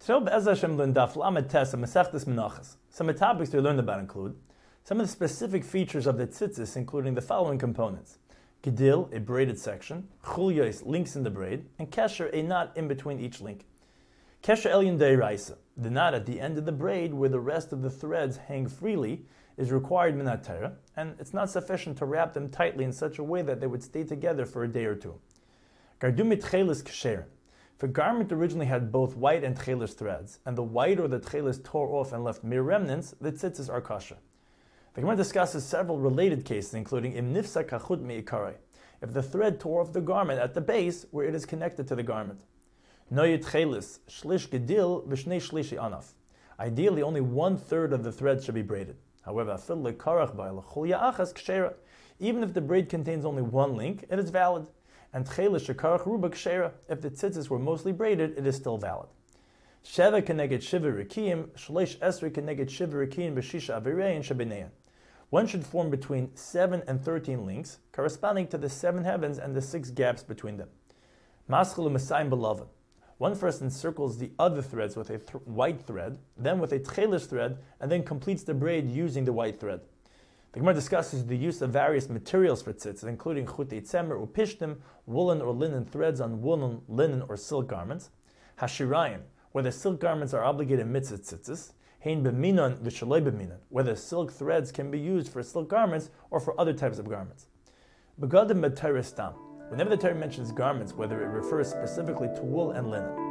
Today, Be'ez Hashem, learn Daf Lamed Tes and Masechtas Menachos. Some of the topics we learned about include some of the specific features of the tzitzis, including the following components: Gedil, a braided section; Chulyos, links in the braid; and Kesher, a knot in between each link. Kesher Elyon Deiraisa, the knot at the end of the braid where the rest of the threads hang freely, is required minat Torah, and it's not sufficient to wrap them tightly in such a way that they would stay together for a day or two. Gardumit Tchelis Kesher. If a garment originally had both white and tchelis threads, and the white or the tchelis tore off and left mere remnants, the tzitzis are kosher. The Gemara discusses several related cases, including im nifsak hachut me'ikarei, if the thread tore off the garment at the base where it is connected to the garment. Noyet tchelis shlish gedil v'shnei shlishi anaf. Ideally, only 1/3 of the thread should be braided. However, afil lekarach ba'al chulya achas kshera. Even if the braid contains only one link, it is valid. And tchelis shekarach ruba kshera. If the tzitzis were mostly braided, it is still valid. Sheva keneged shiva rikiyim, shleish esrei keneged shiva rikiyim b'shisha avirein shebinein. One should form between 7 and 13 links, corresponding to the 7 heavens and the 6 gaps between them. Maschil u'masayim beloved. One first encircles the other threads with a white thread, then with a tchelis thread, and then completes the braid using the white thread. The Gemara discusses the use of various materials for tzitzis, including chutei tzemer or pishtim, woolen or linen threads on woolen, linen, or silk garments. Hashirayim, whether silk garments are obligated mitzvah tzitzis. Hein b'minon v'shaloi b'minon, whether silk threads can be used for silk garments or for other types of garments. Begadim b'Torah stam. Whenever the Torah mentions garments, whether it refers specifically to wool and linen,